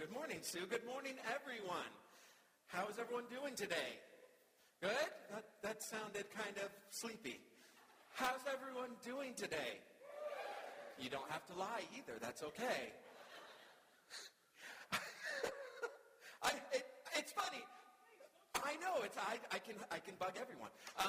Good morning, Sue. Good morning, everyone. How is everyone doing today? Good? That sounded kind of sleepy. How's everyone doing today? You don't have to lie either. That's okay. It's funny. I know. I can bug everyone.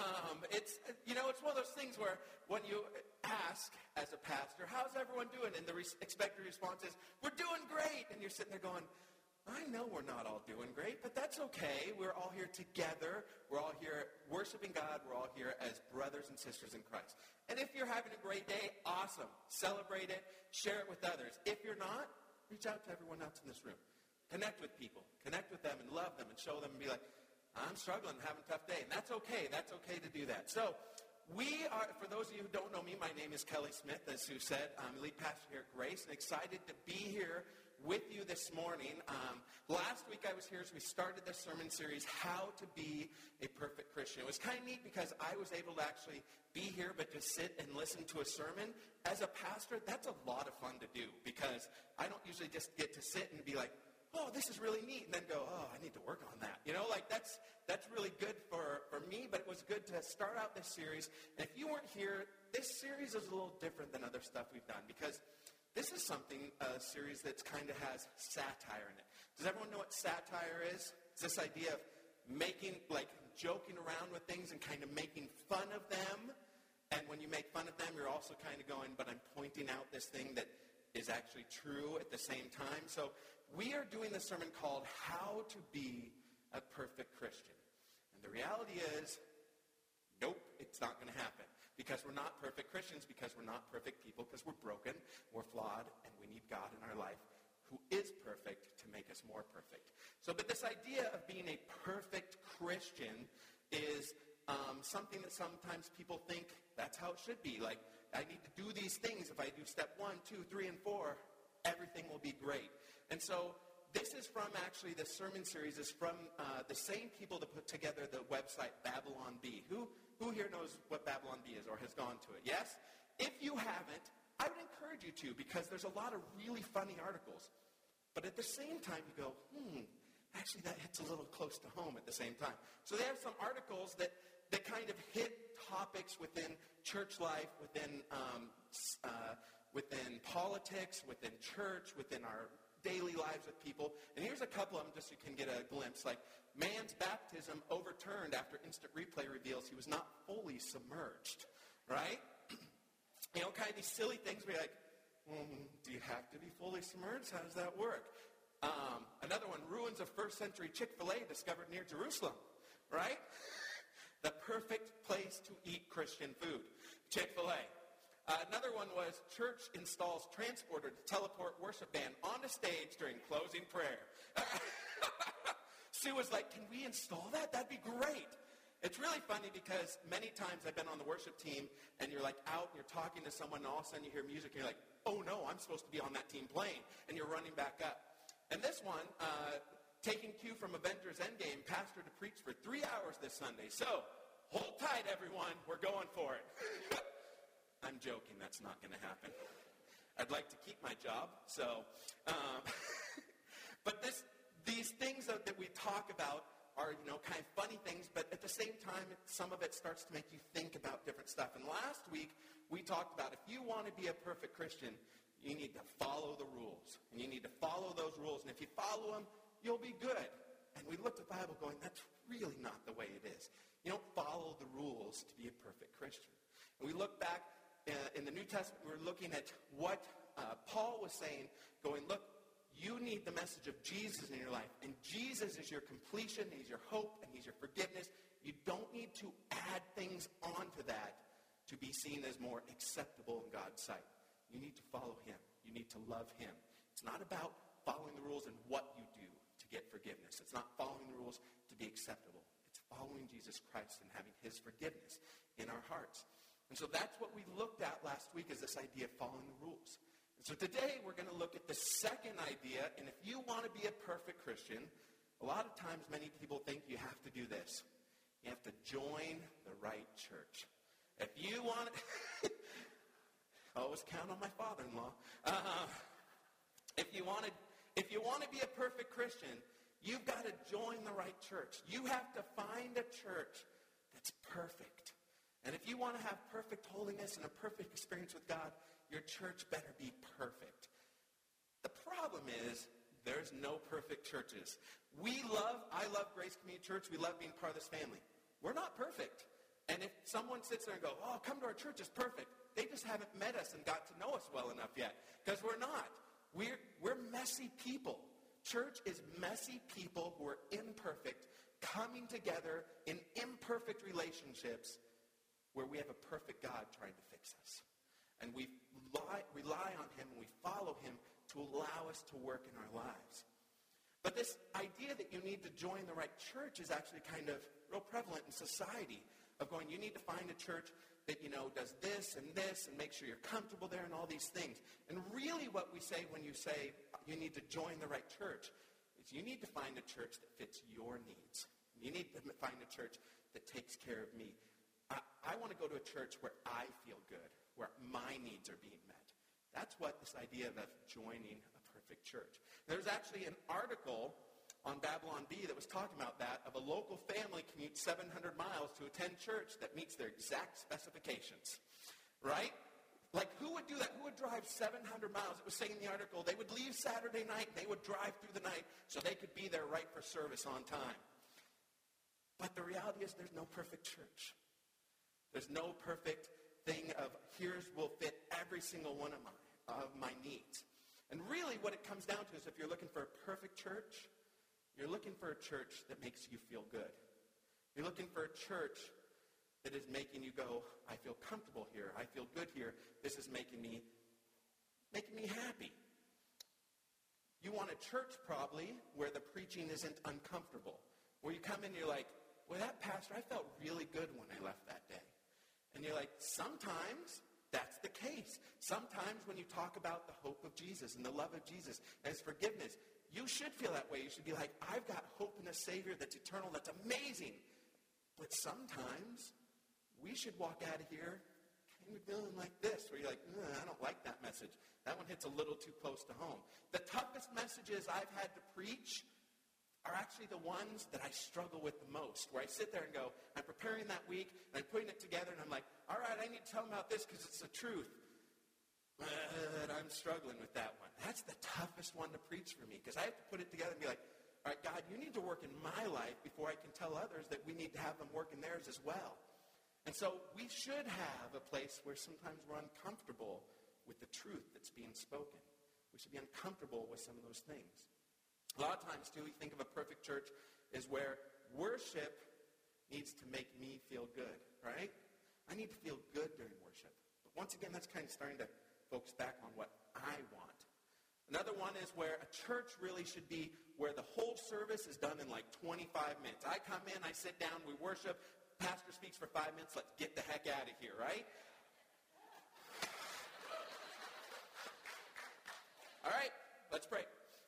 It's one of those things where when you ask as a pastor, how's everyone doing? And the expected response is, we're doing great. And you're sitting there going, I know we're not all doing great, but that's okay. We're all here together. We're all here worshiping God. We're all here as brothers and sisters in Christ. And if you're having a great day, awesome. Celebrate it. Share it with others. If you're not, reach out to everyone else in this room. Connect with people. Connect with them and love them and show them and be like, I'm struggling, having a tough day. And that's okay. That's okay to do that. So we are, for those of you who don't know me, my name is Kelly Smith, as Sue said. I'm the lead pastor here at Grace and excited to be here with you this morning. Last week I was here as we started this sermon series, How to Be a Perfect Christian. It was kind of neat because I was able to actually be here but just sit and listen to a sermon. As a pastor, that's a lot of fun to do because I don't usually just get to sit and be like, oh, this is really neat, and then go, oh, I need to work on that. That's really good for me, but it was good to start out this series. And if you weren't here, this series is a little different than other stuff we've done because this is a series that kind of has satire in it. Does everyone know what satire is? It's this idea of joking around with things and kind of making fun of them. And when you make fun of them, you're also kind of going, but I'm pointing out this thing that is actually true at the same time. So we are doing this sermon called How to Be a Perfect Christian. And the reality is, nope, it's not going to happen. Because we're not perfect Christians, because we're not perfect people, because we're broken, we're flawed, and we need God in our life who is perfect to make us more perfect. But this idea of being a perfect Christian is something that sometimes people think that's how it should be. Like, I need to do these things. If I do step 1, 2, 3, and 4, everything will be great. And so this is from, actually, the sermon series is from the same people that put together the website Babylon Bee. Who here knows what Babylon Bee is or has gone to it? Yes? If you haven't, I would encourage you to because there's a lot of really funny articles. But at the same time, you go, actually that hits a little close to home at the same time. So they have some articles that kind of hit topics within church life, within politics, within church, within our daily lives with people. And here's a couple of them just so you can get a glimpse. Like, man's baptism overturned after instant replay reveals he was not fully submerged. Right? Kind of these silly things where you're like, do you have to be fully submerged? How does that work? Another one, ruins of first century Chick-fil-A discovered near Jerusalem. Right? The perfect place to eat Christian food. Chick-fil-A. Another one was church installs transporter to teleport worship band on the stage during closing prayer. Sue was like, can we install that? That'd be great. It's really funny because many times I've been on the worship team and you're like out and you're talking to someone and all of a sudden you hear music and you're like, oh no, I'm supposed to be on that team playing. And you're running back up. And this one, taking cue from Avengers Endgame, pastor to preach for 3 hours this Sunday. So, hold tight everyone, we're going for it. I'm joking, that's not going to happen. I'd like to keep my job, but these things that we talk about are, kind of funny things, but at the same time, some of it starts to make you think about different stuff. And last week, we talked about if you want to be a perfect Christian, you need to follow the rules. And you need to follow those rules. And if you follow them, you'll be good. And we looked at the Bible going, that's really not the way it is. You don't follow the rules to be a perfect Christian. And we look back in the New Testament, we're looking at what Paul was saying, going, look, you need the message of Jesus in your life. And Jesus is your completion, he's your hope, and he's your forgiveness. You don't need to add things onto that to be seen as more acceptable in God's sight. You need to follow him. You need to love him. It's not about following the rules and what you do to get forgiveness. It's not following the rules to be acceptable. It's following Jesus Christ and having his forgiveness in our hearts. And so that's what we looked at last week, is this idea of following the rules. And so today we're going to look at the second idea, and if you want to be a perfect Christian, a lot of times many people think you have to do this. You have to join the right church. If you want to, always count on my father-in-law. If you want to If you want to be a perfect Christian, you've got to join the right church. You have to find a church that's perfect. And if you want to have perfect holiness and a perfect experience with God, your church better be perfect. The problem is, there's no perfect churches. I love Grace Community Church. We love being part of this family. We're not perfect. And if someone sits there and goes, oh, come to our church, it's perfect, they just haven't met us and got to know us well enough yet. Because we're not. We're messy people. Church is messy people who are imperfect, coming together in imperfect relationships where we have a perfect God trying to fix us. And we rely on him and we follow him to allow us to work in our lives. But this idea that you need to join the right church is actually kind of real prevalent in society, of going, you need to find a church that, does this and make sure you're comfortable there and all these things. And really what we say when you say you need to join the right church is you need to find a church that fits your needs. You need to find a church that takes care of me. I want to go to a church where I feel good, where my needs are being met. That's what this idea of joining a perfect church. There's actually an article on Babylon Bee that was talking about that, of a local family commutes 700 miles to attend church that meets their exact specifications, right? Like, who would do that? Who would drive 700 miles? It was saying in the article, they would leave Saturday night, and they would drive through the night so they could be there right for service on time. But the reality is there's no perfect church. There's no perfect thing of will fit every single one of my needs. And really what it comes down to is if you're looking for a perfect church, you're looking for a church that makes you feel good. You're looking for a church that is making you go, I feel comfortable here. I feel good here. This is making me happy. You want a church probably where the preaching isn't uncomfortable. Where you come in and you're like, well, that pastor, I felt really good when I left that day. And you're like, sometimes that's the case. Sometimes when you talk about the hope of Jesus and the love of Jesus and his forgiveness, you should feel that way. You should be like, I've got hope in a Savior that's eternal, that's amazing. But sometimes we should walk out of here kind of feeling like this, where you're like, I don't like that message. That one hits a little too close to home. The toughest messages I've had to preach are actually the ones that I struggle with the most, where I sit there and go, I'm preparing that week, and I'm putting it together, and I'm like, all right, I need to tell them about this because it's the truth. But I'm struggling with that one. That's the toughest one to preach for me, because I have to put it together and be like, all right, God, you need to work in my life before I can tell others that we need to have them work in theirs as well. And so we should have a place where sometimes we're uncomfortable with the truth that's being spoken. We should be uncomfortable with some of those things. A lot of times, too, we think of a perfect church as where worship needs to make me feel good, right? I need to feel good during worship. But once again, that's kind of starting to focus back on what I want. Another one is where a church really should be where the whole service is done in like 25 minutes. I come in, I sit down, we worship, pastor speaks for 5 minutes, let's get the heck out of here, right? All right, let's pray.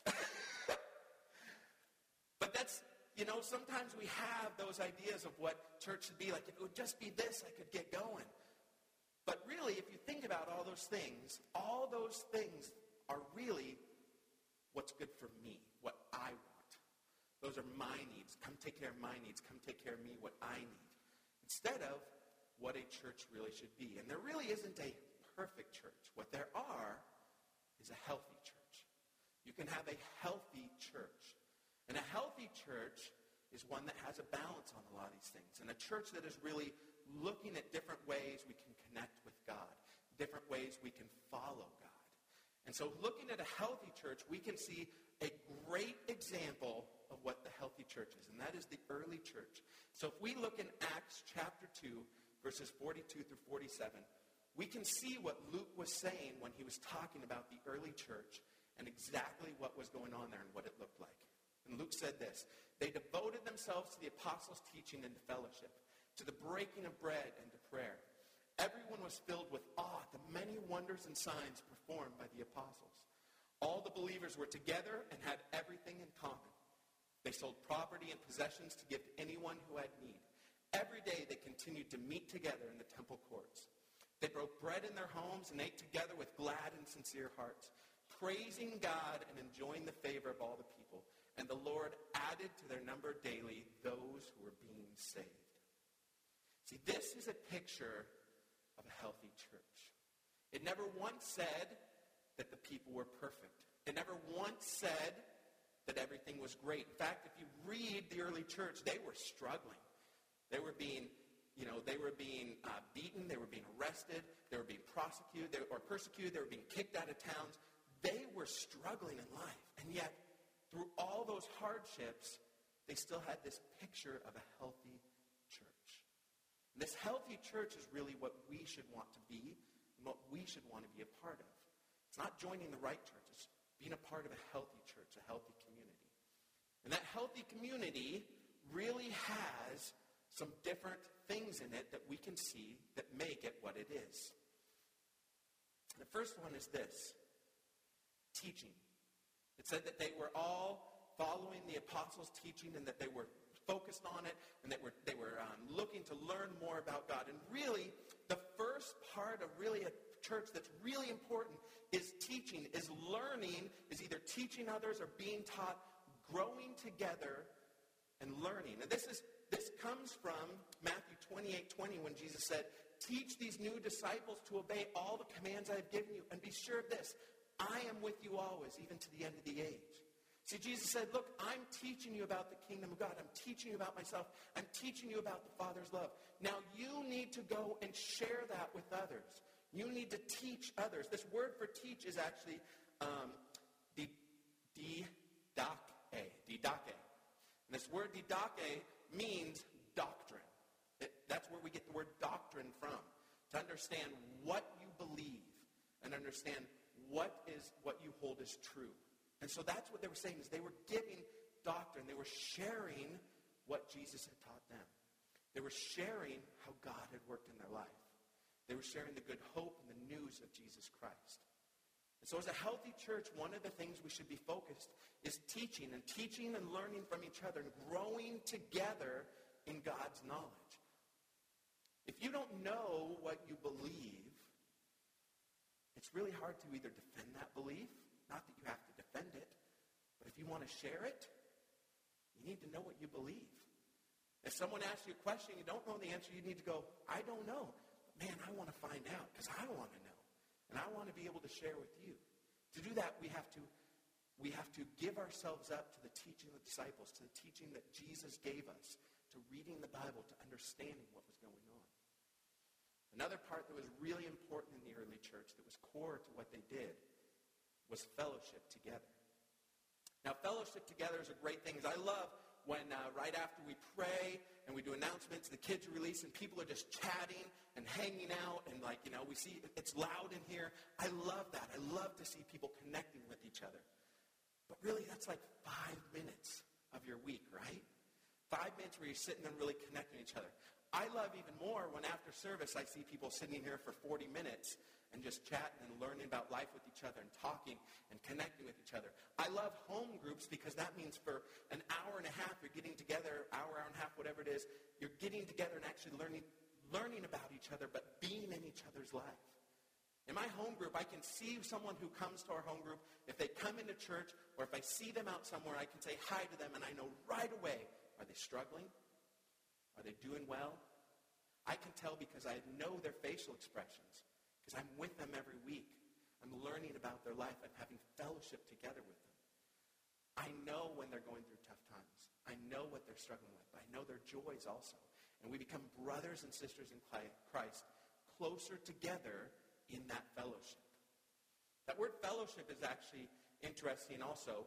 But that's, sometimes we have those ideas of what church should be like. If it would just be this, I could get going. But really, if you think about all those things are really what's good for me, what I want. Those are my needs. Come take care of my needs. Come take care of me, what I need. Instead of what a church really should be. And there really isn't a perfect church. What there are is a healthy church. You can have a healthy church. And a healthy church is one that has a balance on a lot of these things. And a church that is really looking at different ways we can connect with God, different ways we can follow God. And so looking at a healthy church, we can see a great example of what the healthy church is, and that is the early church. So if we look in Acts chapter 2, verses 42 through 47, we can see what Luke was saying when he was talking about the early church and exactly what was going on there and what it looked like. And Luke said this, they devoted themselves to the apostles' teaching and to fellowship, to the breaking of bread and to prayer. Everyone was filled with awe at the many wonders and signs performed by the apostles. All the believers were together and had everything in common. They sold property and possessions to give to anyone who had need. Every day they continued to meet together in the temple courts. They broke bread in their homes and ate together with glad and sincere hearts, praising God and enjoying the favor of all the people. And the Lord added to their number daily those who were being saved. See, this is a picture of a healthy church. It never once said that the people were perfect. It never once said that everything was great. In fact, if you read the early church, they were struggling. They were being beaten. They were being arrested. They were being persecuted. They were being kicked out of towns. They were struggling in life. And yet, through all those hardships, they still had this picture of a healthy church. And this healthy church is really what we should want to be and what we should want to be a part of. It's not joining the right church. It's being a part of a healthy church, a healthy community. And that healthy community really has some different things in it that we can see that make it what it is. The first one is this: teaching. It said that they were all following the apostles' teaching and that they were focused on it and they were looking to learn more about God. And really, the first part of really a church that's really important is teaching, is learning, is either teaching others or being taught, growing together and learning. And this comes from Matthew 28:20 when Jesus said, "Teach these new disciples to obey all the commands I have given you, and be sure of this, I am with you always, even to the end of the age." See, Jesus said, look, I'm teaching you about the kingdom of God. I'm teaching you about myself. I'm teaching you about the Father's love. Now you need to go and share that with others. You need to teach others. This word for teach is actually didake. And this word didake means doctrine. That's where we get the word doctrine from. To understand what you believe and understand what you hold as true. And so that's what they were saying, is they were giving doctrine. They were sharing what Jesus had taught them. They were sharing how God had worked in their life. They were sharing the good hope and the news of Jesus Christ. And so as a healthy church, one of the things we should be focused is teaching and learning from each other and growing together in God's knowledge. If you don't know what you believe, it's really hard to either defend that belief, not that you have to defend it, but if you want to share it, you need to know what you believe. If someone asks you a question, you don't know the answer, you need to go, I don't know. But man, I want to find out because I want to know. And I want to be able to share with you. To do that, we have to give ourselves up to the teaching of the disciples, to the teaching that Jesus gave us, to reading the Bible, to understanding what was going on. Another part that was really important in the early church, that was core to what they did, was fellowship together. Now, fellowship together is a great thing. I love when right after we pray and we do announcements, the kids are released and people are just chatting and hanging out and we see it's loud in here. I love that. I love to see people connecting with each other. But really, that's like 5 minutes of your week, right? 5 minutes where you're sitting and really connecting with each other. I love even more when after service I see people sitting here for 40 minutes and just chatting and learning about life with each other and talking and connecting with each other. I love home groups because that means for an hour and a half you're getting together, hour and a half, whatever it is, you're getting together and actually learning about each other, but being in each other's life. In my home group, I can see someone who comes to our home group. If they come into church or if I see them out somewhere, I can say hi to them and I know right away, are they struggling? Are they doing well? I can tell because I know their facial expressions, because I'm with them every week. I'm learning about their life. I'm having fellowship together with them. I know when they're going through tough times. I know what they're struggling with. I know their joys also. And we become brothers and sisters in Christ, closer together in that fellowship. That word fellowship is actually interesting also.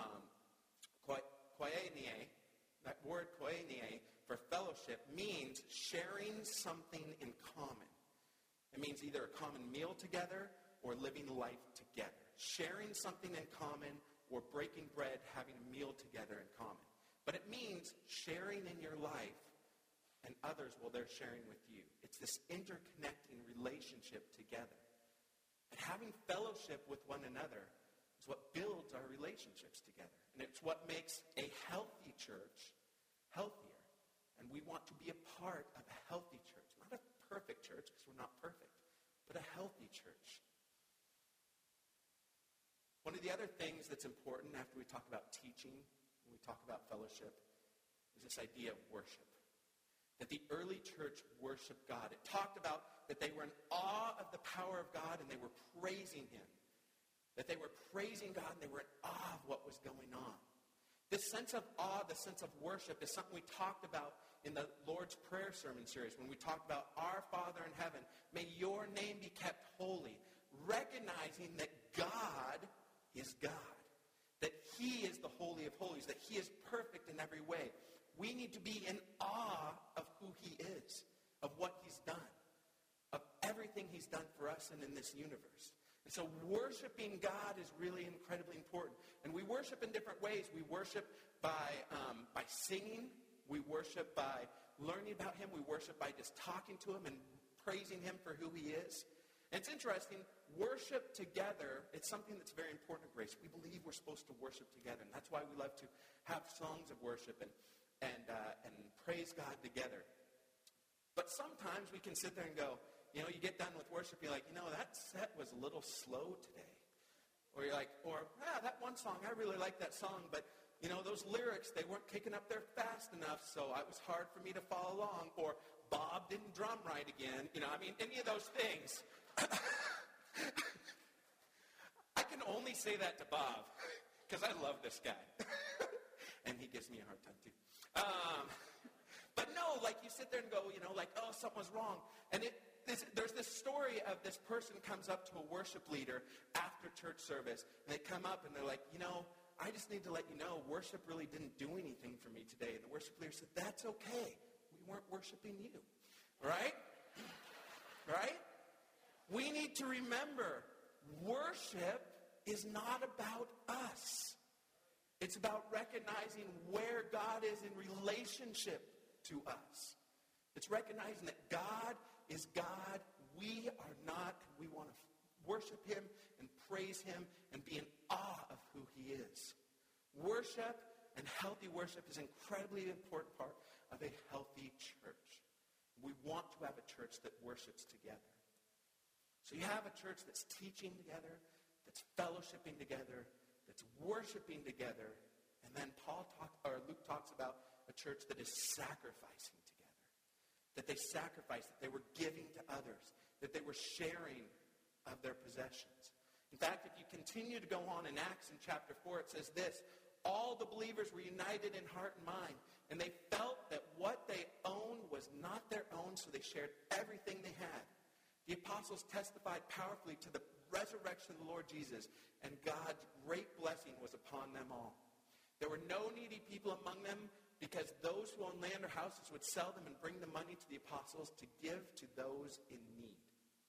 Koinonia, that word koinonia for fellowship means sharing something in common. It means either a common meal together or living life together. Sharing something in common or breaking bread, having a meal together in common. But it means sharing in your life and others while they're sharing with you. It's this interconnecting relationship together. And having fellowship with one another is what builds our relationships together. And it's what makes a healthy church healthier. And we want to be a part of a healthy church. Not a perfect church, because we're not perfect, but a healthy church. One of the other things that's important after we talk about teaching, when we talk about fellowship, is this idea of worship. That the early church worshiped God. It talked about that they were in awe of the power of God and they were praising him. That they were praising God and they were in awe of what was going on. This sense of awe, the sense of worship, is something we talked about in the Lord's Prayer sermon series when we talked about our Father in heaven, may your name be kept holy, recognizing that God is God, that he is the Holy of Holies, that he is perfect in every way. We need to be in awe of who he is, of what he's done, of everything he's done for us and in this universe. And so worshiping God is really incredibly important. And we worship in different ways. We worship by singing. We worship by learning about him. We worship by just talking to him and praising him for who he is. And it's interesting, worship together, it's something that's very important at Grace. We believe we're supposed to worship together. And that's why we love to have songs of worship and praise God together. But sometimes we can sit there and go, you get done with worship, you're like, that set was a little slow today. Or you're like, that one song, I really like that song, but, those lyrics, they weren't kicking up there fast enough, so it was hard for me to follow along. Or Bob didn't drum right again. Any of those things. I can only say that to Bob, because I love this guy. And he gives me a hard time, too. But no, you sit there and go, something was wrong. And there's this story of this person comes up to a worship leader after church service, and they come up and they're like, I just need to let you know, worship really didn't do anything for me today. And the worship leader said, that's okay. We weren't worshiping you. Right? Right? We need to remember, worship is not about us. It's about recognizing where God is in relationship to us. It's recognizing that God is God. We are not. We want to worship him and praise him and be in awe of who he is. Worship and healthy worship is an incredibly important part of a healthy church. We want to have a church that worships together. So you have a church that's teaching together, that's fellowshipping together, that's worshiping together, and then Luke talks about a church that is sacrificing together, that they sacrificed, that they were giving to others, that they were sharing of their possessions. In fact, if you continue to go on in Acts in chapter 4, it says this, all the believers were united in heart and mind, and they felt that what they owned was not their own, so they shared everything they had. The apostles testified powerfully to the resurrection of the Lord Jesus, and God's great blessing was upon them all. There were no needy people among them, because those who owned land or houses would sell them and bring the money to the apostles to give to those in need.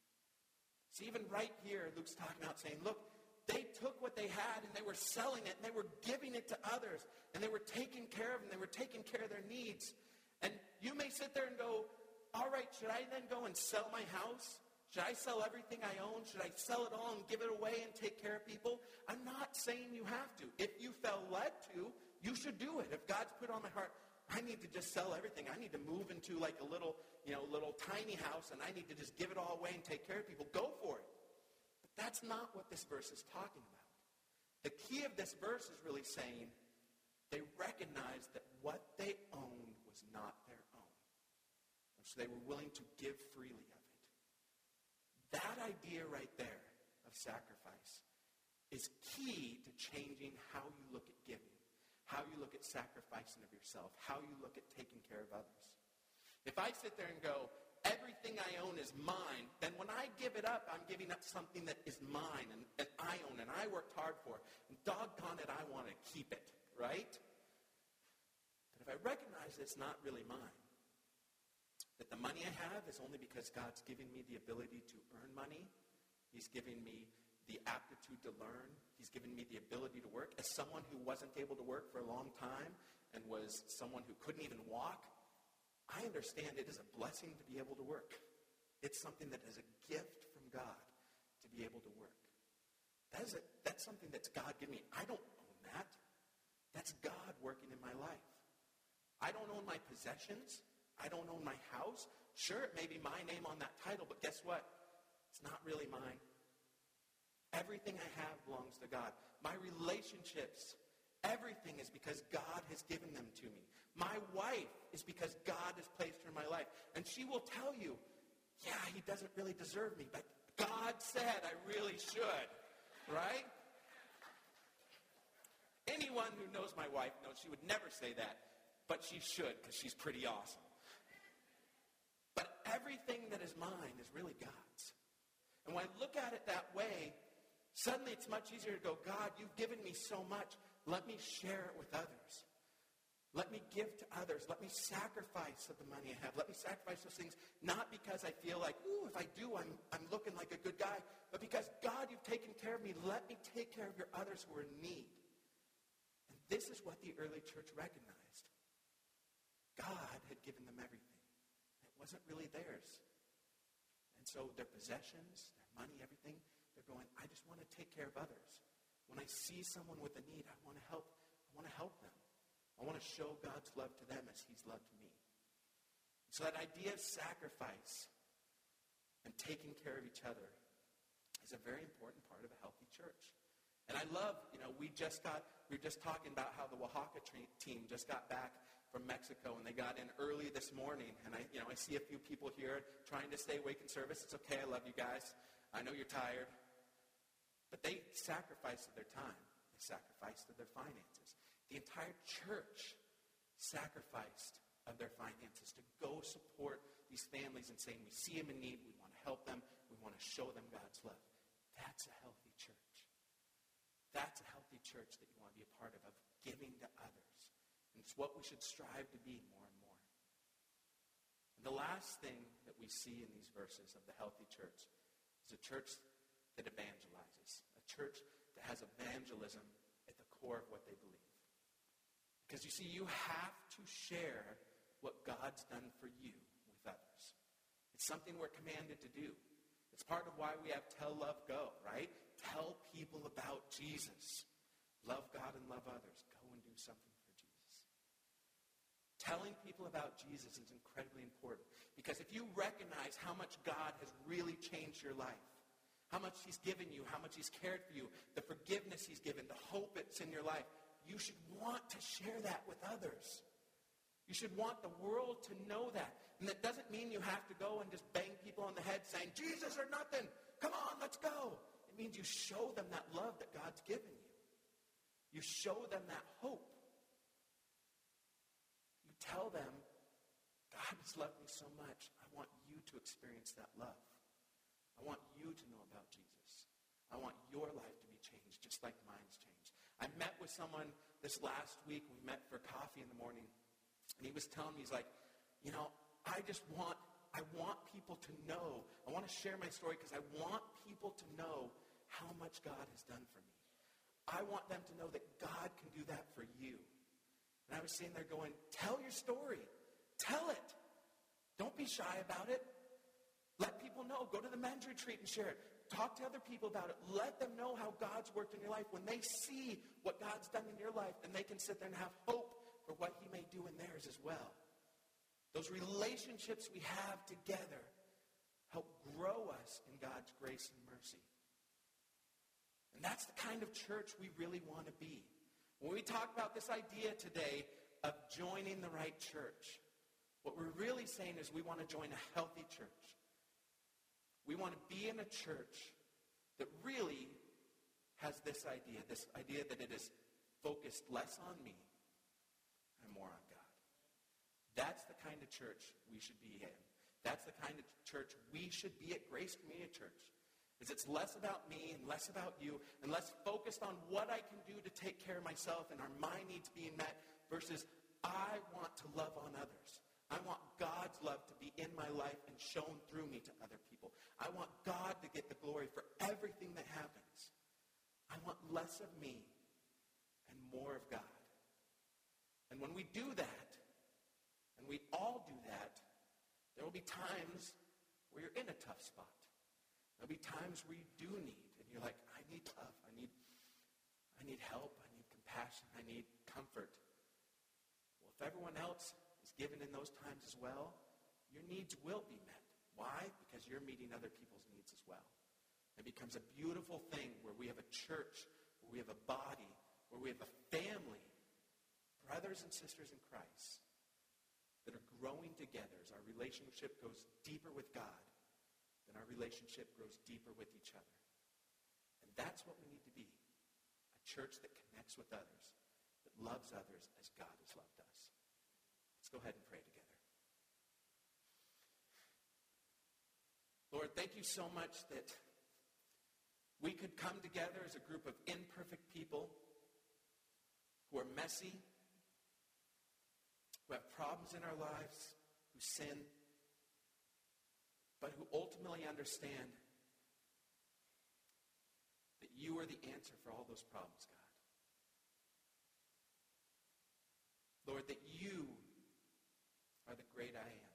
So even right here, Luke's talking about saying, look, they took what they had and they were selling it and they were giving it to others and they were taking care of them, they were taking care of their needs. And you may sit there and go, all right, should I then go and sell my house? Should I sell everything I own? Should I sell it all and give it away and take care of people? I'm not saying you have to. If you felt led to, you should do it. If God's put on my heart, I need to just sell everything. I need to move into like a little tiny house and I need to just give it all away and take care of people. Go for it. But that's not what this verse is talking about. The key of this verse is really saying they recognized that what they owned was not their own. And so they were willing to give freely of it. That idea right there of sacrifice is key to changing how you look at giving, how you look at sacrificing of yourself, how you look at taking care of others. If I sit there and go, everything I own is mine, then when I give it up, I'm giving up something that is mine and I own and I worked hard for. And doggone it, I want to keep it, right? But if I recognize it's not really mine, that the money I have is only because God's giving me the ability to earn money. He's giving me the aptitude to learn. He's given me the ability to work. As someone who wasn't able to work for a long time and was someone who couldn't even walk, I understand it is a blessing to be able to work. It's something that is a gift from God to be able to work. That's something that's God given me. I don't own that. That's God working in my life. I don't own my possessions. I don't own my house. Sure, it may be my name on that title, but guess what? It's not really mine. Everything I have belongs to God. My relationships, everything is because God has given them to me. My wife is because God has placed her in my life. And she will tell you, yeah, he doesn't really deserve me, but God said I really should, right? Anyone who knows my wife knows she would never say that, but she should because she's pretty awesome. But everything that is mine is really God's. And when I look at it that way, suddenly it's much easier to go, God, you've given me so much. Let me share it with others. Let me give to others. Let me sacrifice of the money I have. Let me sacrifice those things, not because I feel like, ooh, if I do, I'm looking like a good guy, but because, God, you've taken care of me. Let me take care of your others who are in need. And this is what the early church recognized. God had given them everything. It wasn't really theirs. And so their possessions, their money, everything, they're going, I just want to take care of others. When I see someone with a need, I want to help. I want to help them. I want to show God's love to them as he's loved me. So that idea of sacrifice and taking care of each other is a very important part of a healthy church. And I love, we were just talking about how the Oaxaca team just got back from Mexico, and they got in early this morning. And I see a few people here trying to stay awake in service. It's okay. I love you guys. I know you're tired. But they sacrificed their time. They sacrificed their finances. The entire church sacrificed of their finances to go support these families and saying, we see them in need, we want to help them, we want to show them God's love. That's a healthy church. That's a healthy church that you want to be a part of giving to others. And it's what we should strive to be more and more. And the last thing that we see in these verses of the healthy church is a church that evangelizes, a church that has evangelism at the core of what they believe. Because you see, you have to share what God's done for you with others. It's something we're commanded to do. It's part of why we have Tell, Love, Go, right? Tell people about Jesus. Love God and love others. Go and do something for Jesus. Telling people about Jesus is incredibly important. Because if you recognize how much God has really changed your life, how much he's given you, how much he's cared for you, the forgiveness he's given, the hope that's in your life, you should want to share that with others. You should want the world to know that. And that doesn't mean you have to go and just bang people on the head saying, Jesus or nothing. Come on, let's go. It means you show them that love that God's given you. You show them that hope. You tell them, God has loved me so much. I want you to experience that love. I want you to know about Jesus. I want your life to be changed just like mine's changed. I met with someone this last week. We met for coffee in the morning. And he was telling me, he's like, I want people to know. I want to share my story because I want people to know how much God has done for me. I want them to know that God can do that for you. And I was sitting there going, tell your story. Tell it. Don't be shy about it. Let people know. Go to the men's retreat and share it. Talk to other people about it. Let them know how God's worked in your life. When they see what God's done in your life, then they can sit there and have hope for what he may do in theirs as well. Those relationships we have together help grow us in God's grace and mercy. And that's the kind of church we really want to be. When we talk about this idea today of joining the right church, what we're really saying is we want to join a healthy church. We want to be in a church that really has this idea that it is focused less on me and more on God. That's the kind of church we should be in. That's the kind of church we should be at Grace Community Church. Is it's less about me and less about you and less focused on what I can do to take care of myself and are my needs being met versus I want to love on others. I want God's love to be in my life and shown through me to other people. I want God to get the glory for everything that happens. I want less of me and more of God. And when we do that, and we all do that, there will be times where you're in a tough spot. There'll be times where you do need, and you're like, I need love, I need help, I need compassion, I need comfort. Well, if everyone else is given in those times as well, your needs will be met. Why? Because you're meeting other people's needs as well. It becomes a beautiful thing where we have a church, where we have a body, where we have a family, brothers and sisters in Christ, that are growing together as our relationship goes deeper with God, then our relationship grows deeper with each other. And that's what we need to be, a church that connects with others, that loves others as God has loved us. Let's go ahead and pray together. Lord, thank you so much that we could come together as a group of imperfect people who are messy, who have problems in our lives, who sin, but who ultimately understand that you are the answer for all those problems, God. Lord, that you are the great I am.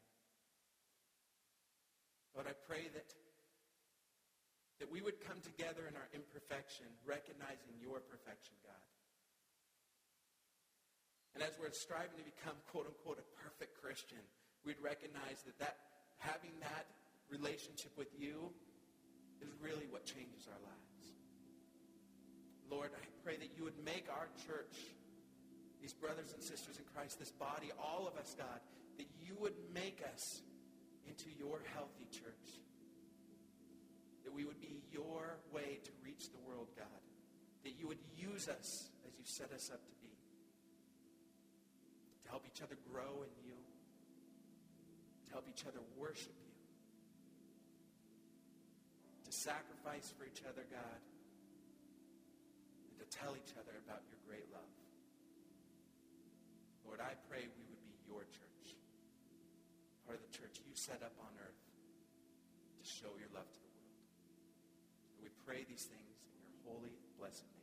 Lord, I pray that we would come together in our imperfection, recognizing your perfection, God. And as we're striving to become, quote unquote, a perfect Christian, we'd recognize that having that relationship with you is really what changes our lives. Lord, I pray that you would make our church, these brothers and sisters in Christ, this body, all of us, God, that you would make us into your healthy church. That we would be your way to reach the world, God. That you would use us as you set us up to be. To help each other grow in you. To help each other worship you. To sacrifice for each other, God. And to tell each other about your great love. Lord, I pray we would be your church. Part of the church you set up on earth to show your love to the world. And we pray these things in your holy, blessed name.